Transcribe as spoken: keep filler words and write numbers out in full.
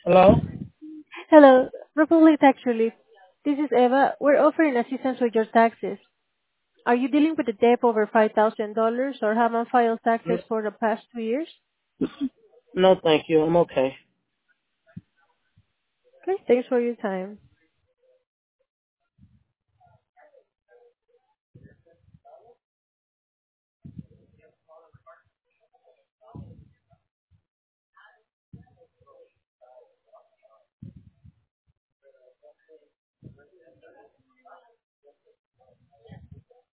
Hello? Hello, Republic Tax Relief. This is Eva. We're offering assistance with your taxes. Are you dealing with a debt over five thousand dollars or haven't filed taxes N- for the past two years? No, thank you. I'm okay. Okay, thanks for your time.